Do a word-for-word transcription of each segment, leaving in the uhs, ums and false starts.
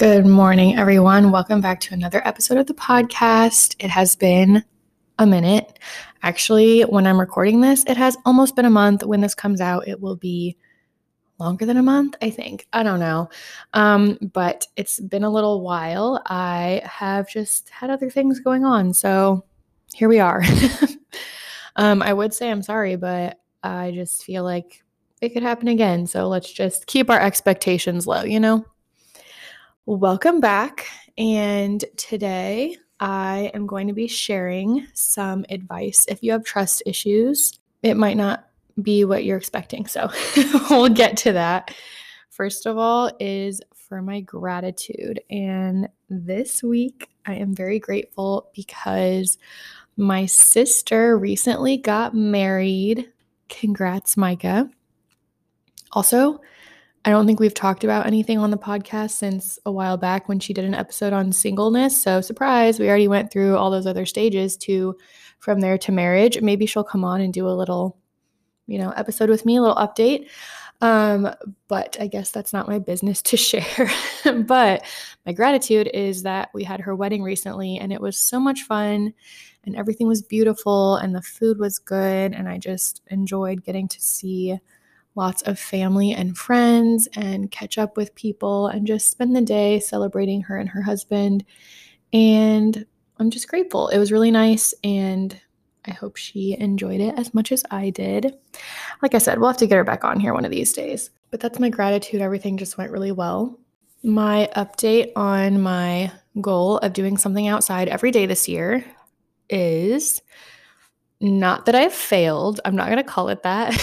Good morning, everyone. Welcome back to another episode of the podcast. It has been a minute. Actually, when I'm recording this, it has almost been a month. When this comes out, it will be longer than a month, I think. I don't know. Um, but it's been a little while. I have just had other things going on. So here we are. um, I would say I'm sorry, but I just feel like it could happen again. So let's just keep our expectations low, you know? Welcome back, and today I am going to be sharing some advice. If you have trust issues, it might not be what you're expecting, so we'll get to that. First of all is for my gratitude, and this week I am very grateful because my sister recently got married. Congrats, Micah. Also, I don't think we've talked about anything on the podcast since a while back when she did an episode on singleness. So surprise, we already went through all those other stages to from there to marriage. Maybe she'll come on and do a little, you know, episode with me, a little update. Um, but I guess that's not my business to share. But my gratitude is that we had her wedding recently and it was so much fun and everything was beautiful and the food was good. And I just enjoyed getting to see lots of family and friends and catch up with people and just spend the day celebrating her and her husband. And I'm just grateful. It was really nice, and I hope she enjoyed it as much as I did. Like I said, we'll have to get her back on here one of these days. But that's my gratitude. Everything just went really well. My update on my goal of doing something outside every day this year is not that I've failed. I'm not going to call it that.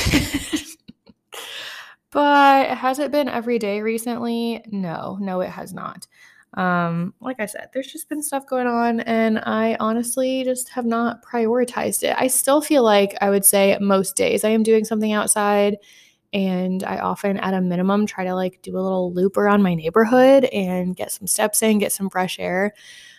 But has it been every day recently? No, no, it has not. Um, like I said, there's just been stuff going on, and I honestly just have not prioritized it. I still feel like I would say most days I am doing something outside, and I often, at a minimum, try to like do a little loop around my neighborhood and get some steps in, get some fresh air.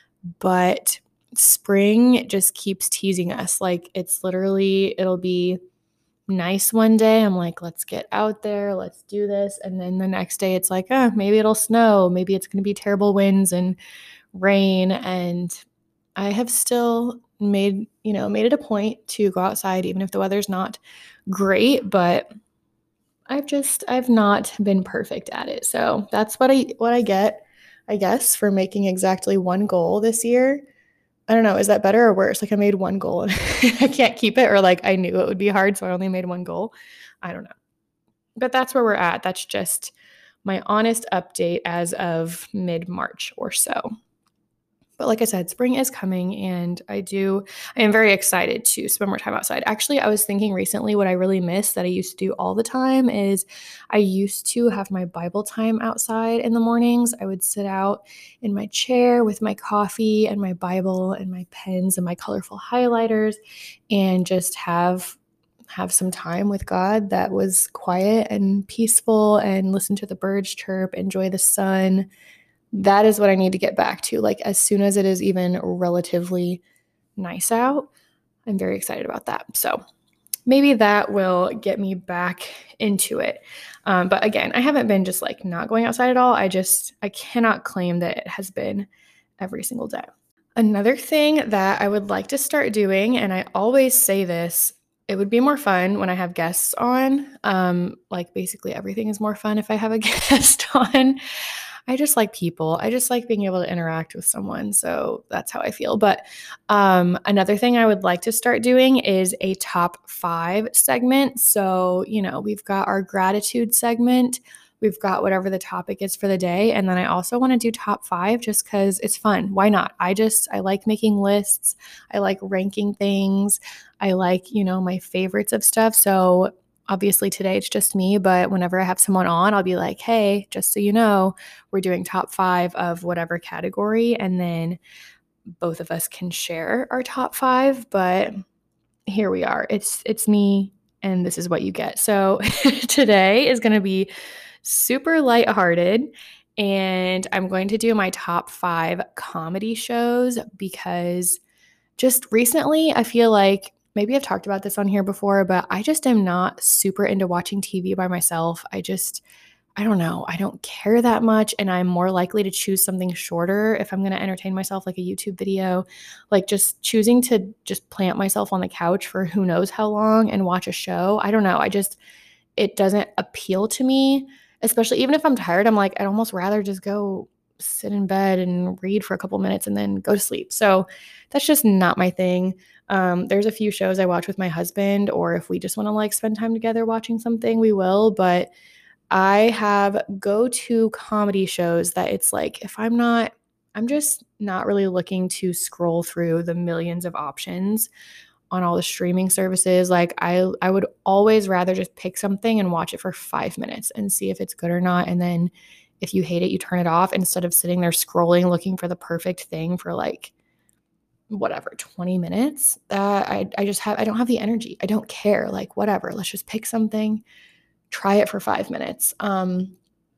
But spring just keeps teasing us. Like it's literally, it'll be nice one day. I'm like, let's get out there, let's do this. And then the next day it's like, oh, maybe it'll snow. Maybe it's going to be terrible winds and rain. And I have still made, you know, made it a point to go outside, even if the weather's not great, but I've just, I've not been perfect at it. So that's what I, what I get, I guess, for making exactly one goal this year. I don't know, is that better or worse? Like I made one goal and I can't keep it, or like I knew it would be hard, so I only made one goal. I don't know. But that's where we're at. That's just my honest update as of mid-March or so. But like I said, spring is coming, and I do, I am very excited to spend more time outside. Actually, I was thinking recently what I really miss that I used to do all the time is I used to have my Bible time outside in the mornings. I would sit out in my chair with my coffee and my Bible and my pens and my colorful highlighters and just have have some time with God that was quiet and peaceful and listen to the birds chirp, enjoy the sun. That is what I need to get back to. Like as soon as it is even relatively nice out, I'm very excited about that. So maybe that will get me back into it. Um, but again, I haven't been just like not going outside at all. I just, I cannot claim that it has been every single day. Another thing that I would like to start doing, and I always say this, it would be more fun when I have guests on. Um, like basically everything is more fun if I have a guest on. I just like people. I just like being able to interact with someone. So that's how I feel. But um, another thing I would like to start doing is a top five segment. So, you know, we've got our gratitude segment. We've got whatever the topic is for the day. And then I also want to do top five just because it's fun. Why not? I just, I like making lists. I like ranking things. I like, you know, my favorites of stuff. So obviously today it's just me, but whenever I have someone on, I'll be like, hey, just so you know, we're doing top five of whatever category. And then both of us can share our top five. But here we are. It's it's me, and this is what you get. So today is going to be super lighthearted, and I'm going to do my top five comedy shows because just recently I feel like maybe I've talked about this on here before, but I just am not super into watching T V by myself. I just, I don't know, I don't care that much, and I'm more likely to choose something shorter if I'm going to entertain myself, like a YouTube video. Like just choosing to just plant myself on the couch for who knows how long and watch a show. I don't know. I just, it doesn't appeal to me, especially even if I'm tired. I'm like, I'd almost rather just go sit in bed and read for a couple minutes and then go to sleep. So that's just not my thing. Um, there's a few shows I watch with my husband, or if we just want to like spend time together watching something, we will. But I have go-to comedy shows that it's like, if I'm not, I'm just not really looking to scroll through the millions of options on all the streaming services. Like I I would always rather just pick something and watch it for five minutes and see if it's good or not. And then if you hate it, you turn it off instead of sitting there scrolling, looking for the perfect thing for like whatever, twenty minutes. Uh, I, I just have, I don't have the energy. I don't care. Like whatever, let's just pick something, try it for five minutes. Um,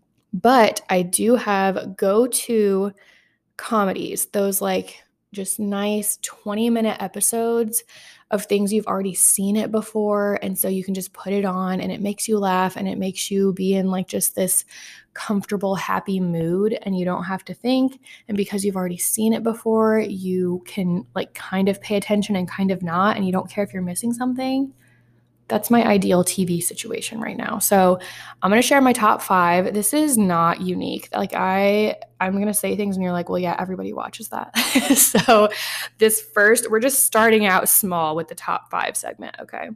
but I do have go-to comedies, those like just nice twenty minute episodes of things you've already seen it before. And so you can just put it on and it makes you laugh and it makes you be in like just this comfortable, happy mood, and you don't have to think. And because you've already seen it before, you can like kind of pay attention and kind of not, and you don't care if you're missing something. That's my ideal T V situation right now. So I'm going to share my top five. This is not unique. Like I, I'm going to say things and you're like, well, yeah, everybody watches that. So this first, we're just starting out small with the top five segment. Okay.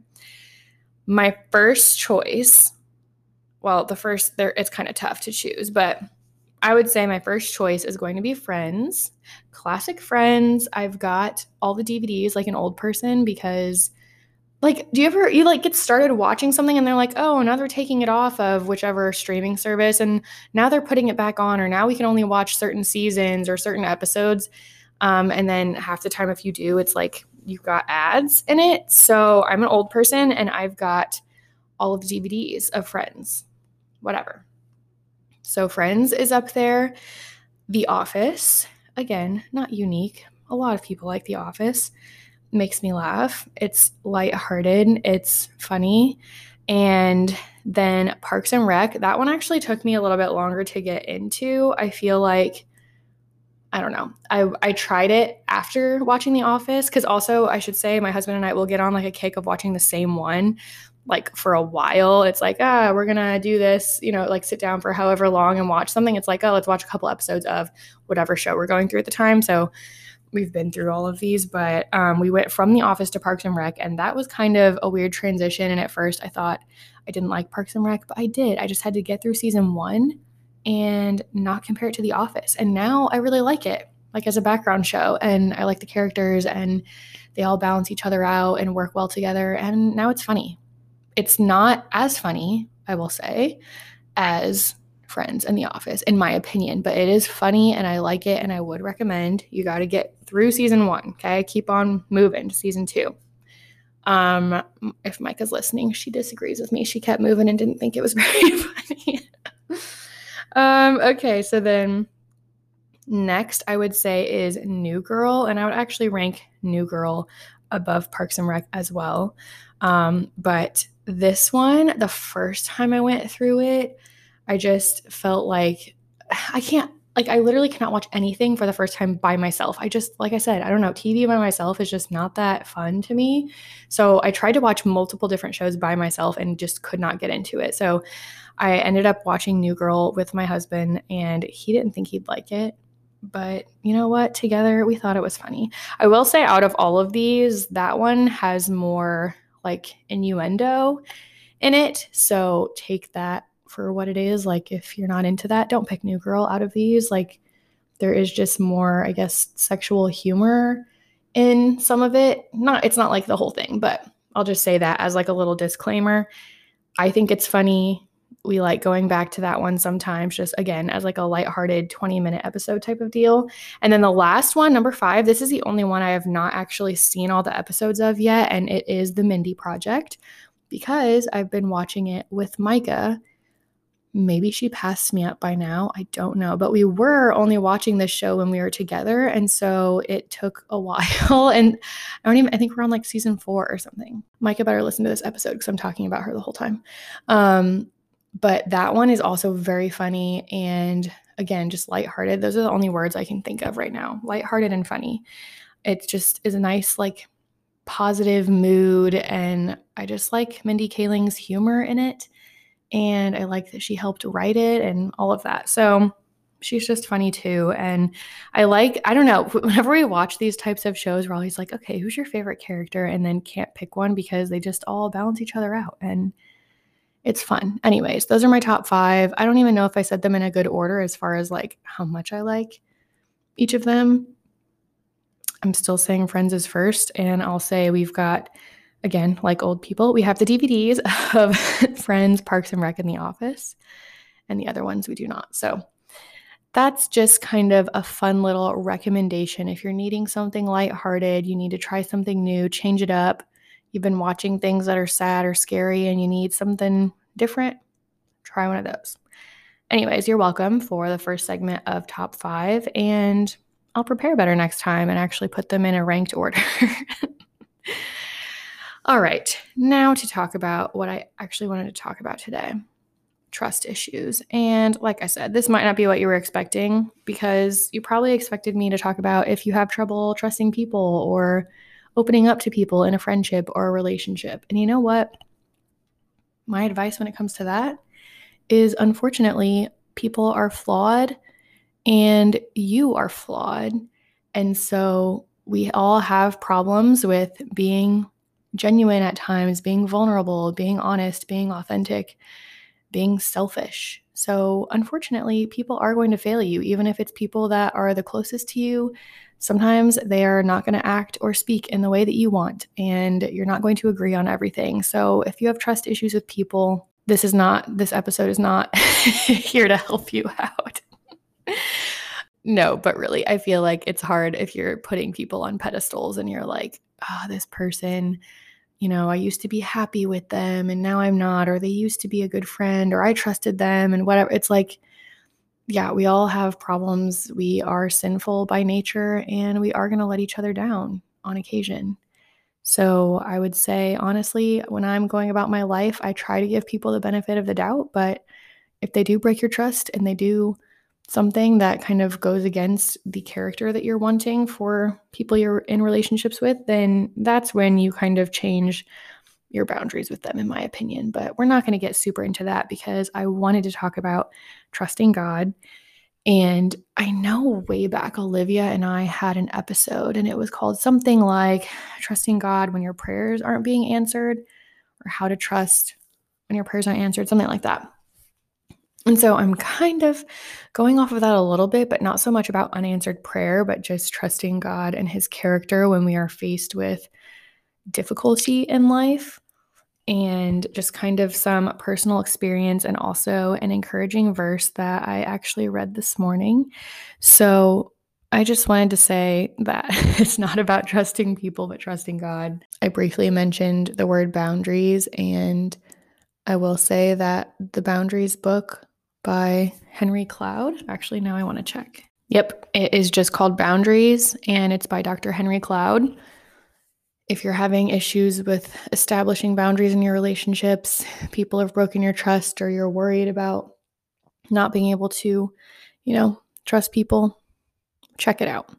My first choice, well, the first there, it's kind of tough to choose, but I would say my first choice is going to be Friends, classic Friends. I've got all the D V Ds like an old person because like, do you ever, you like get started watching something and they're like, oh, now they're taking it off of whichever streaming service and now they're putting it back on, or now we can only watch certain seasons or certain episodes. Um, and then half the time, if you do, it's like you've got ads in it. So I'm an old person and I've got all of the D V Ds of Friends, whatever. So Friends is up there. The Office, again, not unique. A lot of people like The Office. Makes me laugh. It's lighthearted. It's funny. And then Parks and Rec, that one actually took me a little bit longer to get into. I feel like, I don't know. I, I tried it after watching The Office because also I should say my husband and I will get on like a kick of watching the same one like for a while. It's like, ah, we're going to do this, you know, like sit down for however long and watch something. It's like, oh, let's watch a couple episodes of whatever show we're going through at the time. So we've been through all of these, but um, we went from The Office to Parks and Rec, and that was kind of a weird transition. And at first I thought I didn't like Parks and Rec, but I did. I just had to get through season one and not compare it to The Office. And now I really like it, like as a background show, and I like the characters and they all balance each other out and work well together. And now it's funny. It's not as funny, I will say, as Friends and The Office, in my opinion, but it is funny and I like it and I would recommend. You got to get through season one, okay? Keep on moving to season two. Um, if Micah's listening, she disagrees with me. She kept moving and didn't think it was very funny. um, okay, so then next I would say is New Girl, and I would actually rank New Girl above Parks and Rec as well. Um, but this one, the first time I went through it, I just felt like I can't, like, I literally cannot watch anything for the first time by myself. I just, like I said, I don't know, T V by myself is just not that fun to me. So I tried to watch multiple different shows by myself and just could not get into it. So I ended up watching New Girl with my husband and he didn't think he'd like it. But you know what? Together, we thought it was funny. I will say out of all of these, that one has more like innuendo in it. So take that for what it is. Like if you're not into that, don't pick New Girl out of these. Like there is just more, I guess, sexual humor in some of it. Not, it's not like the whole thing, but I'll just say that as like a little disclaimer. I think it's funny. We like going back to that one sometimes, just again, as like a lighthearted twenty minute episode type of deal. And then the last one, number five, this is the only one I have not actually seen all the episodes of yet. And it is The Mindy Project because I've been watching it with Micah. Maybe she passed me up by now. I don't know. But we were only watching this show when we were together. And so it took a while. And I don't even, I think we're on like season four or something. Micah better listen to this episode because I'm talking about her the whole time. Um, But that one is also very funny and, again, just lighthearted. Those are the only words I can think of right now. Lighthearted and funny. It just is a nice, like, positive mood, and I just like Mindy Kaling's humor in it, and I like that she helped write it and all of that. So she's just funny too. And I like, I don't know, whenever we watch these types of shows, we're always like, okay, who's your favorite character? And then can't pick one because they just all balance each other out. And it's fun. Anyways, those are my top five. I don't even know if I said them in a good order as far as like how much I like each of them. I'm still saying Friends is first. And I'll say we've got, again, like old people, we have the D V Ds of Friends, Parks and Rec, and The Office. And the other ones we do not. So that's just kind of a fun little recommendation. If you're needing something lighthearted, you need to try something new, change it up. You've been watching things that are sad or scary and you need something different, try one of those. Anyways, you're welcome for the first segment of top five, and I'll prepare better next time and actually put them in a ranked order. All right, now to talk about what I actually wanted to talk about today. Trust issues. And like I said, this might not be what you were expecting, because you probably expected me to talk about if you have trouble trusting people or opening up to people in a friendship or a relationship. And you know what? My advice when it comes to that is, unfortunately, people are flawed and you are flawed. And so we all have problems with being genuine at times, being vulnerable, being honest, being authentic, being selfish. So unfortunately, people are going to fail you, even if it's people that are the closest to you. Sometimes they are not going to act or speak in the way that you want, and you're not going to agree on everything. So if you have trust issues with people, this is not, this episode is not here to help you out. No, but really, I feel like it's hard if you're putting people on pedestals and you're like, oh, this person, you know, I used to be happy with them and now I'm not, or they used to be a good friend, or I trusted them and whatever. It's like, yeah, we all have problems. We are sinful by nature and we are going to let each other down on occasion. So I would say, honestly, when I'm going about my life, I try to give people the benefit of the doubt. But if they do break your trust and they do something that kind of goes against the character that you're wanting for people you're in relationships with, then that's when you kind of change your boundaries with them, in my opinion. But we're not going to get super into that because I wanted to talk about trusting God. And I know way back, Olivia and I had an episode, and it was called something like Trusting God When Your Prayers Aren't Being Answered, or How to Trust When Your Prayers Aren't Answered, something like that. And so I'm kind of going off of that a little bit, but not so much about unanswered prayer, but just trusting God and his character when we are faced with difficulty in life, and just kind of some personal experience and also an encouraging verse that I actually read this morning. So I just wanted to say that it's not about trusting people, but trusting God. I briefly mentioned the word boundaries, and I will say that the Boundaries book by Henry Cloud, actually now I want to check. Yep, it is just called Boundaries, and it's by Doctor Henry Cloud. If you're having issues with establishing boundaries in your relationships, people have broken your trust, or you're worried about not being able to, you know, trust people, check it out.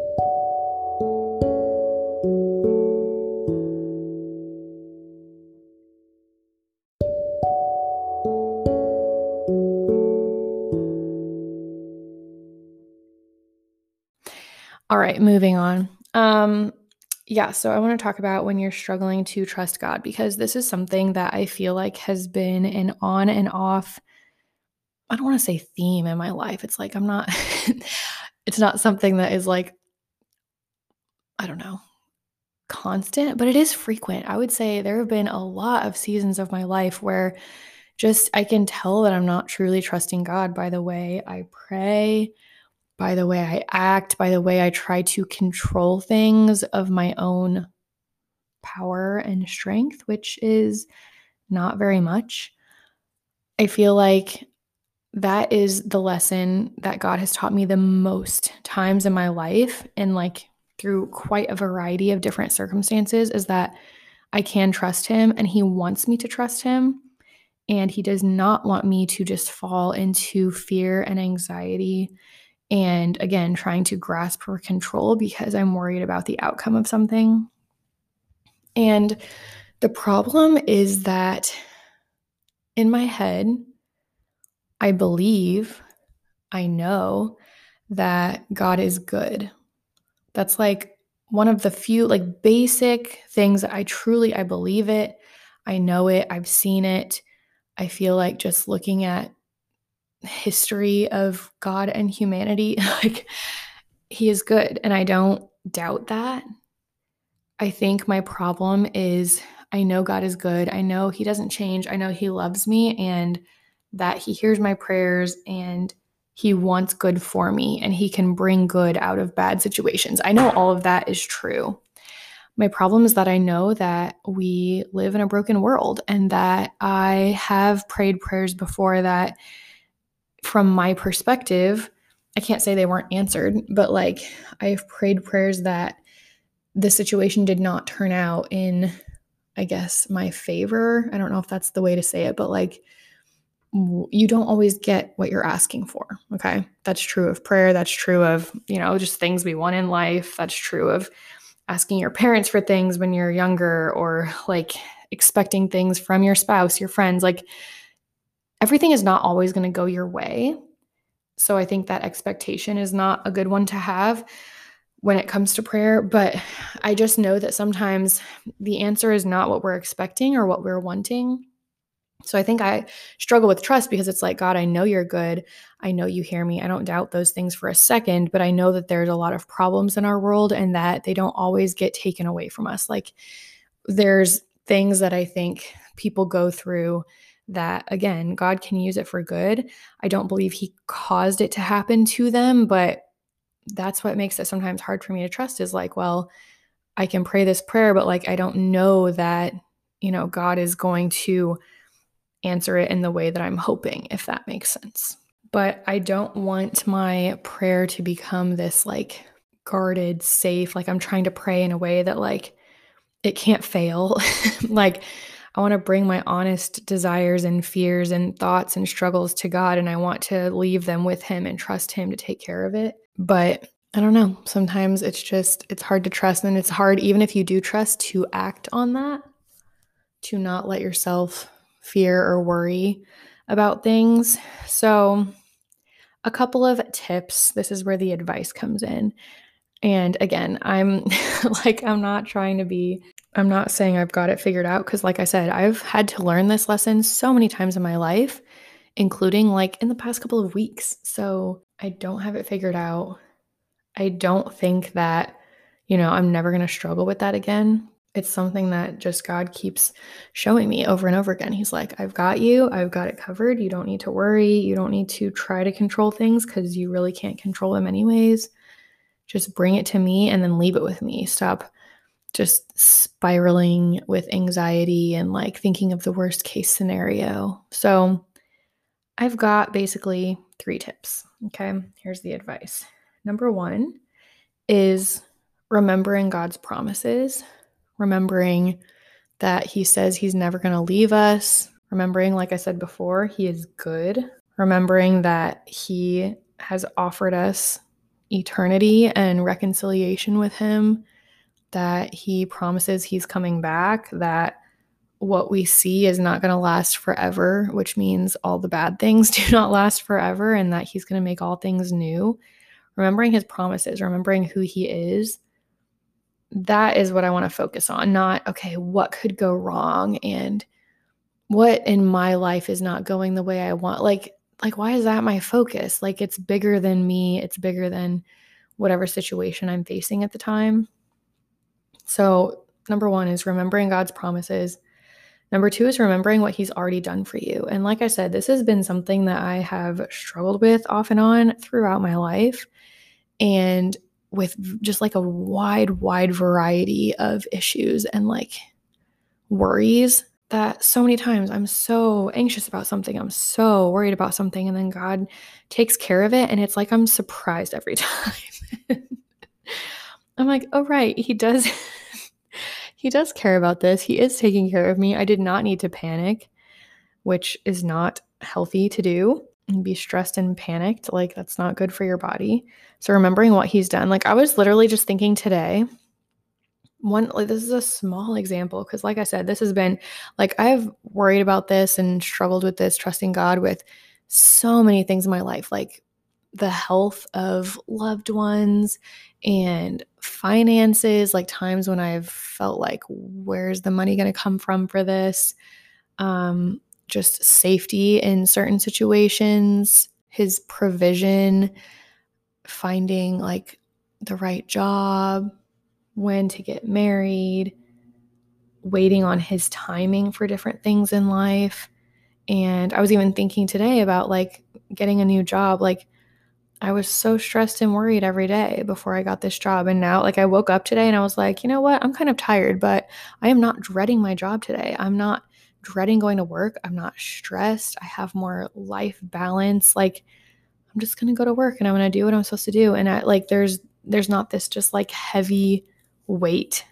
All right, moving on. Um, yeah, so I want to talk about when you're struggling to trust God, because this is something that I feel like has been an on and off, I don't want to say theme in my life. It's like I'm not, it's not something that is like, I don't know, constant, but it is frequent. I would say there have been a lot of seasons of my life where just I can tell that I'm not truly trusting God by the way I pray, by the way I act, by the way I try to control things of my own power and strength, which is not very much. I feel like that is the lesson that God has taught me the most times in my life, and like through quite a variety of different circumstances, is that I can trust him and he wants me to trust him. And he does not want me to just fall into fear and anxiety and, again, trying to grasp for control because I'm worried about the outcome of something. And the problem is that in my head, I believe, I know that God is good. That's like one of the few like basic things that I truly, I believe it. I know it. I've seen it. I feel like just looking at history of God and humanity, like he is good. And I don't doubt that. I think my problem is I know God is good. I know he doesn't change. I know he loves me and that he hears my prayers and he wants good for me and he can bring good out of bad situations. I know all of that is true. My problem is that I know that we live in a broken world and that I have prayed prayers before that, from my perspective, I can't say they weren't answered, but like I've prayed prayers that the situation did not turn out in, I guess, my favor. I don't know if that's the way to say it, but like you don't always get what you're asking for. Okay. That's true of prayer. That's true of, you know, just things we want in life. That's true of asking your parents for things when you're younger or like expecting things from your spouse, your friends. Like everything is not always going to go your way. So I think that expectation is not a good one to have when it comes to prayer. But I just know that sometimes the answer is not what we're expecting or what we're wanting. So I think I struggle with trust because it's like, God, I know you're good. I know you hear me. I don't doubt those things for a second, but I know that there's a lot of problems in our world and that they don't always get taken away from us. Like there's things that I think people go through that, again, God can use it for good. I don't believe he caused it to happen to them, but that's what makes it sometimes hard for me to trust is like, well, I can pray this prayer, but like, I don't know that, you know, God is going to answer it in the way that I'm hoping, if that makes sense. But I don't want my prayer to become this like guarded, safe, like I'm trying to pray in a way that like it can't fail. Like I want to bring my honest desires and fears and thoughts and struggles to God, and I want to leave them with him and trust him to take care of it. But I don't know. Sometimes it's just, it's hard to trust, and it's hard, even if you do trust, to act on that, to not let yourself fear or worry about things. So a couple of tips. This is where the advice comes in. And again, I'm like, I'm not trying to be, I'm not saying I've got it figured out because, like I said, I've had to learn this lesson so many times in my life, including like in the past couple of weeks. So I don't have it figured out. I don't think that, you know, I'm never going to struggle with that again. It's something that just God keeps showing me over and over again. He's like, I've got you. I've got it covered. You don't need to worry. You don't need to try to control things because you really can't control them anyways. Just bring it to me and then leave it with me. Stop just spiraling with anxiety and like thinking of the worst case scenario. So I've got basically three tips. Okay, here's the advice. Number one is remembering God's promises, remembering that he says he's never going to leave us, remembering, like I said before, he is good, remembering that he has offered us eternity and reconciliation with him, that he promises he's coming back, that what we see is not going to last forever, which means all the bad things do not last forever, and that he's going to make all things new. Remembering his promises, remembering who he is, that is what I want to focus on, not, okay, what could go wrong and what in my life is not going the way I want. Like, like, why is that my focus? Like, it's bigger than me. It's bigger than whatever situation I'm facing at the time. So number one is remembering God's promises. Number two is remembering what he's already done for you. And like I said, this has been something that I have struggled with off and on throughout my life, and with just like a wide, wide variety of issues and like worries, that so many times I'm so anxious about something. I'm so worried about something. And then God takes care of it. And it's like I'm surprised every time. I'm like, oh, right. He does. He does care about this. He is taking care of me. I did not need to panic. which is not healthy to do, and be stressed and panicked. Like, that's not good for your body. So remembering what he's done, like I was literally just thinking today, one, like this is a small example because like I said, this has been like I've worried about this and struggled with this, trusting God with so many things in my life, like the health of loved ones and finances, like times when I've felt like, where's the money going to come from for this? Um, just safety in certain situations, his provision, finding like the right job, when to get married, waiting on his timing for different things in life. And I was even thinking today about like getting a new job. Like I was so stressed and worried every day before I got this job. And now like I woke up today and I was like, you know what? I'm kind of tired, but I am not dreading my job today. I'm not dreading going to work. I'm not stressed. I have more life balance. Like I'm just going to go to work and I'm going to do what I'm supposed to do. And I like, there's, there's not this just like heavy weight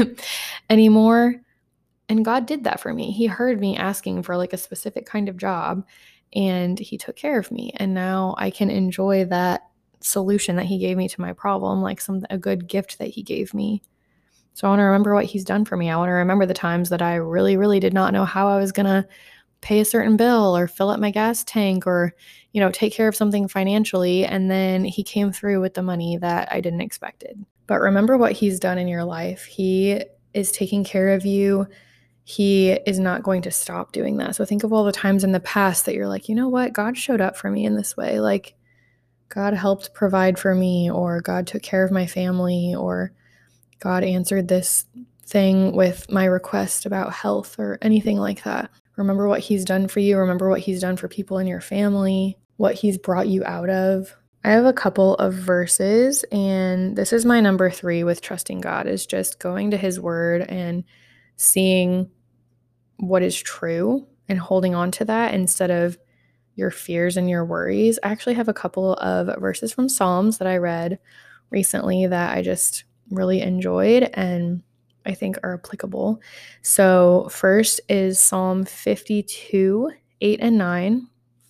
anymore. And God did that for me. He heard me asking for like a specific kind of job and he took care of me. And now I can enjoy that solution that he gave me to my problem, like some a good gift that he gave me. So I want to remember what he's done for me. I want to remember the times that I really, really did not know how I was going to pay a certain bill or fill up my gas tank or, you know, take care of something financially. And then he came through with the money that I didn't expect. But remember what he's done in your life. He is taking care of you. He is not going to stop doing that. So think of all the times in the past that you're like, you know what? God showed up for me in this way. Like God helped provide for me, or God took care of my family, or God answered this thing with my request about health or anything like that. Remember what he's done for you. Remember what he's done for people in your family, what he's brought you out of. I have a couple of verses, and this is my number three with trusting God, is just going to his word and seeing what is true and holding on to that instead of your fears and your worries. I actually have a couple of verses from Psalms that I read recently that I just really enjoyed and I think are applicable. So first is Psalm fifty-two, eight and nine.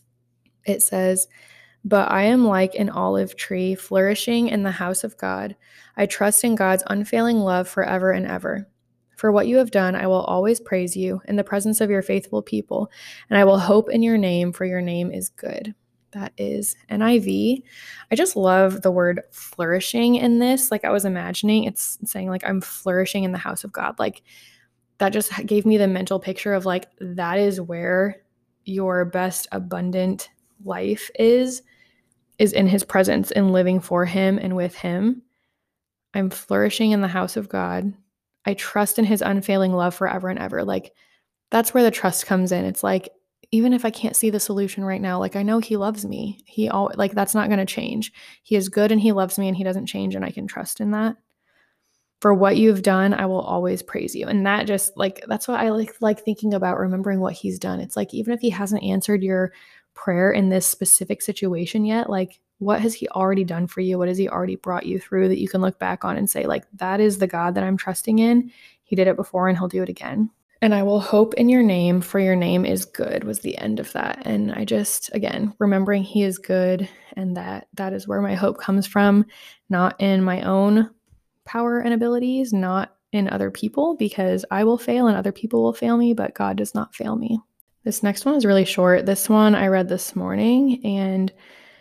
It says, "But I am like an olive tree flourishing in the house of God. I trust in God's unfailing love forever and ever. For what you have done, I will always praise you in the presence of your faithful people, and I will hope in your name, for your name is good." That is N I V. I just love the word flourishing in this. Like I was imagining, it's saying like I'm flourishing in the house of God. Like that just gave me the mental picture of like that is where your best abundant life is, is in his presence and living for him and with him. I'm flourishing in the house of God. I trust in his unfailing love forever and ever. Like that's where the trust comes in. It's like, even if I can't see the solution right now, like I know he loves me. He all like that's not going to change. He is good and he loves me and he doesn't change, and I can trust in that. For what you've done, I will always praise you. And that just like that's what I like like thinking about, remembering what he's done. It's like even if he hasn't answered your prayer in this specific situation yet, like what has he already done for you? What has he already brought you through that you can look back on and say like that is the God that I'm trusting in. He did it before and he'll do it again. And I will hope in your name, for your name is good, was the end of that. And I just, again, remembering he is good and that that is where my hope comes from, not in my own power and abilities, not in other people, because I will fail and other people will fail me, but God does not fail me. This next one is really short. This one I read this morning, and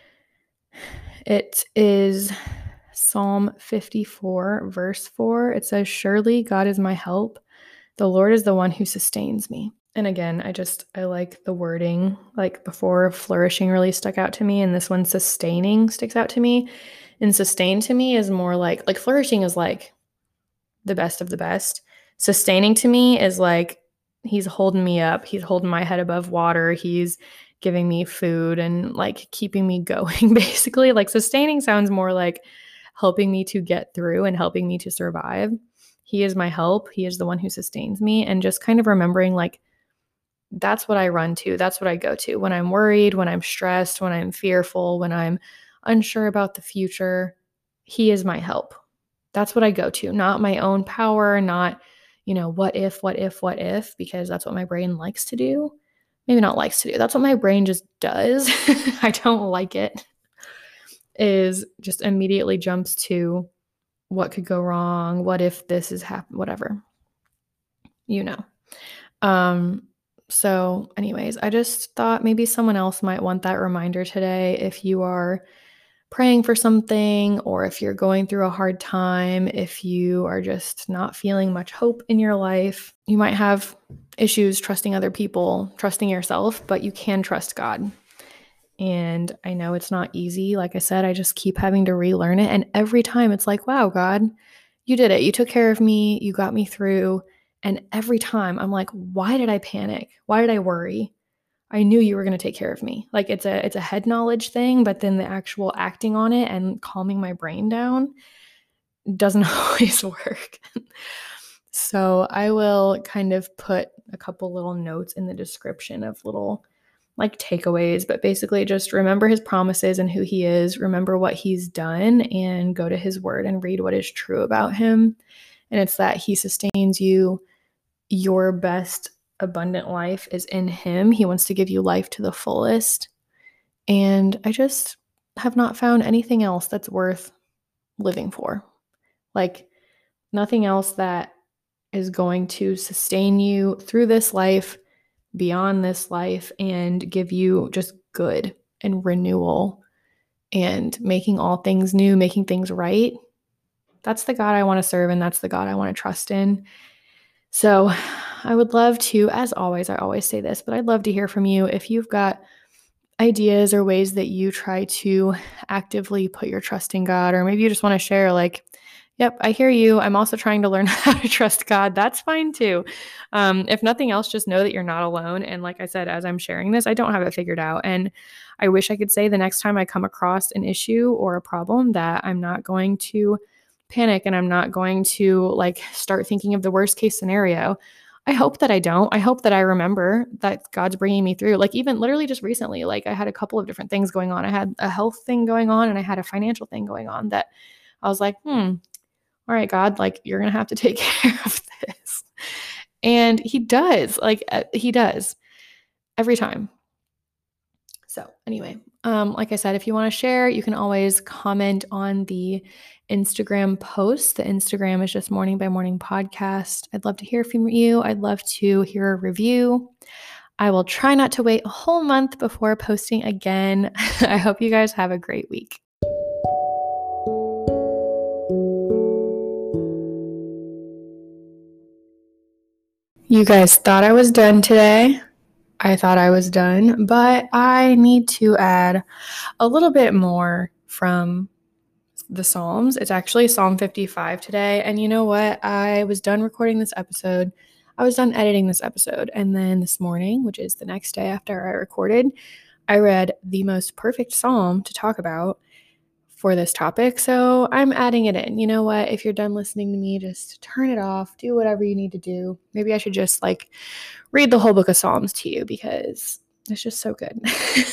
it is Psalm fifty-four, verse four. It says, "Surely God is my help. The Lord is the one who sustains me." And again, I just, I like the wording. Like before, flourishing really stuck out to me, and this one, sustaining, sticks out to me. And sustain to me is more like, like flourishing is like the best of the best. Sustaining to me is like, he's holding me up. He's holding my head above water. He's giving me food and like keeping me going, basically. Like sustaining sounds more like helping me to get through and helping me to survive. He is my help. He is the one who sustains me. And just kind of remembering like, that's what I run to. That's what I go to when I'm worried, when I'm stressed, when I'm fearful, when I'm unsure about the future. He is my help. That's what I go to, not my own power, not, you know, what if, what if, what if, because that's what my brain likes to do. maybe not likes to do. That's what my brain just does. I don't like it. Is just immediately jumps to what could go wrong. What if this is happening? Whatever. You know. Um, so anyways, I just thought maybe someone else might want that reminder today if you are praying for something, or if you're going through a hard time, if you are just not feeling much hope in your life. You might have issues trusting other people, trusting yourself, but you can trust God. And I know it's not easy. Like I said, I just keep having to relearn it. And every time it's like, wow, God, you did it. You took care of me. You got me through. And every time I'm like, why did I panic? Why did I worry? I knew you were going to take care of me. Like it's a it's a head knowledge thing, but then the actual acting on it and calming my brain down doesn't always work. So I will kind of put a couple little notes in the description of little like takeaways, but basically just remember his promises and who he is, remember what he's done, and go to his word and read what is true about him. And it's that he sustains you. Your best abundant life is in him. He wants to give you life to the fullest. And I just have not found anything else that's worth living for. Like nothing else that is going to sustain you through this life, beyond this life, and give you just good and renewal and making all things new, making things right. That's the God I want to serve, and that's the God I want to trust in. So I would love to, as always, I always say this, but I'd love to hear from you if you've got ideas or ways that you try to actively put your trust in God, or maybe you just want to share like, yep, I hear you. I'm also trying to learn how to trust God. That's fine too. Um, if nothing else, just know that you're not alone. And like I said, as I'm sharing this, I don't have it figured out. And I wish I could say the next time I come across an issue or a problem that I'm not going to panic and I'm not going to like start thinking of the worst case scenario. I hope that I don't. I hope that I remember that God's bringing me through. Like even literally just recently, like I had a couple of different things going on. I had a health thing going on and I had a financial thing going on that I was like, hmm, all right, God, like you're going to have to take care of this. And he does, like uh, he does every time. So anyway, um, like I said, if you want to share, you can always comment on the Instagram post. The Instagram is just Morning by Morning Podcast. I'd love to hear from you. I'd love to hear a review. I will try not to wait a whole month before posting again. I hope you guys have a great week. You guys thought I was done today. I thought I was done, but I need to add a little bit more from the Psalms. It's actually Psalm fifty-five today. And you know what? I was done recording this episode. I was done editing this episode. And then this morning, which is the next day after I recorded, I read the most perfect Psalm to talk about for this topic. So I'm adding it in. You know what? If you're done listening to me, just turn it off, do whatever you need to do. Maybe I should just like read the whole book of Psalms to you because it's just so good.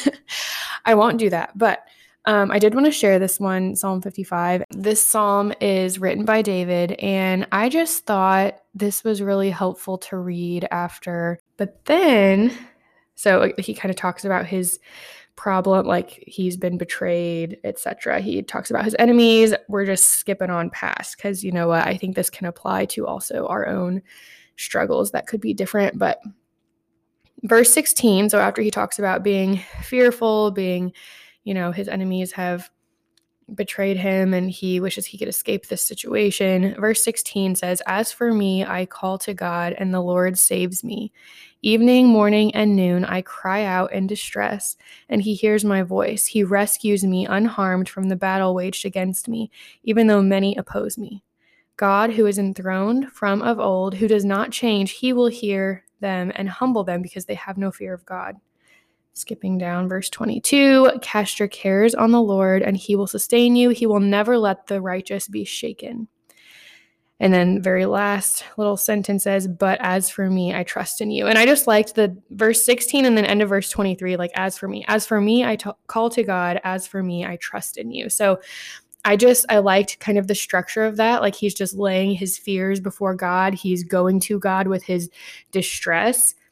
I won't do that, but um, I did want to share this one, Psalm fifty-five. This psalm is written by David, and I just thought this was really helpful to read after. But then, so he kind of talks about his problem, like he's been betrayed, et cetera. He talks about his enemies. We're just skipping on past because you know what? I think this can apply to also our own struggles that could be different. But verse sixteen, so after he talks about being fearful, being, you know, his enemies have betrayed him and he wishes he could escape this situation. Verse sixteen says, "As for me, I call to God, and the Lord saves me. Evening, morning, and noon, I cry out in distress, and he hears my voice. He rescues me unharmed from the battle waged against me, even though many oppose me. God, who is enthroned from of old, who does not change, he will hear them and humble them because they have no fear of God." Skipping down, verse twenty-two, "Cast your cares on the Lord, and he will sustain you. He will never let the righteous be shaken." And then very last little sentence says, "But as for me, I trust in you." And I just liked the verse sixteen and then end of verse twenty-three, like, as for me, as for me, I t- call to God. As for me, I trust in you. So I just, I liked kind of the structure of that. Like he's just laying his fears before God. He's going to God with his distress.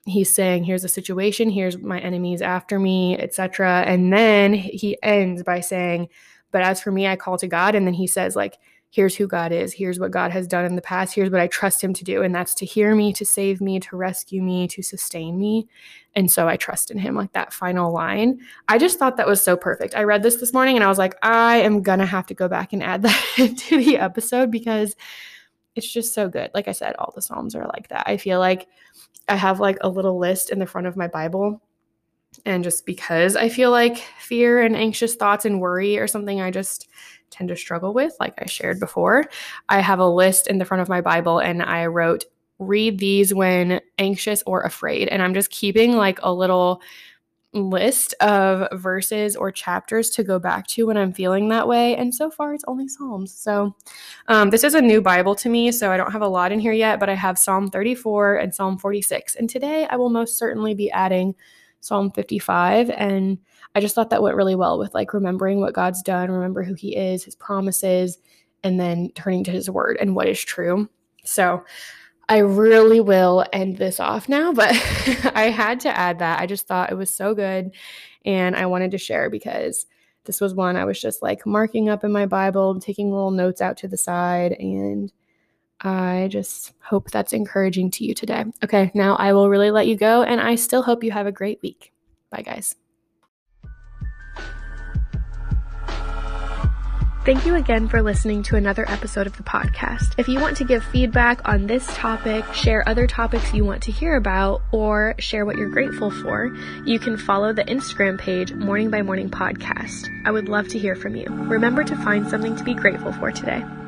he's saying, here's the situation, here's my enemies after me, et cetera. And then he ends by saying, but as for me, I call to God. And then he says, like, here's who God is. Here's what God has done in the past. Here's what I trust him to do. And that's to hear me, to save me, to rescue me, to sustain me. And so I trust in him, like that final line. I just thought that was so perfect. I read this this morning and I was like, I am going to have to go back and add that to the episode because it's just so good. Like I said, all the Psalms are like that. I feel like I have like a little list in the front of my Bible. And just because I feel like fear and anxious thoughts and worry are something I just tend to struggle with, like I shared before, I have a list in the front of my Bible and I wrote, read these when anxious or afraid. And I'm just keeping like a little list of verses or chapters to go back to when I'm feeling that way. And so far it's only Psalms. So um, this is a new Bible to me, so I don't have a lot in here yet, but I have Psalm thirty-four and Psalm forty-six. And today I will most certainly be adding Psalm fifty-five. And I just thought that went really well with like remembering what God's done, remember who he is, his promises, and then turning to his word and what is true. So I really will end this off now, but I had to add that. I just thought it was so good and I wanted to share because this was one I was just like marking up in my Bible, taking little notes out to the side, and I just hope that's encouraging to you today. Okay, now I will really let you go, and I still hope you have a great week. Bye, guys. Thank you again for listening to another episode of the podcast. If you want to give feedback on this topic, share other topics you want to hear about, or share what you're grateful for, you can follow the Instagram page Morning by Morning Podcast. I would love to hear from you. Remember to find something to be grateful for today.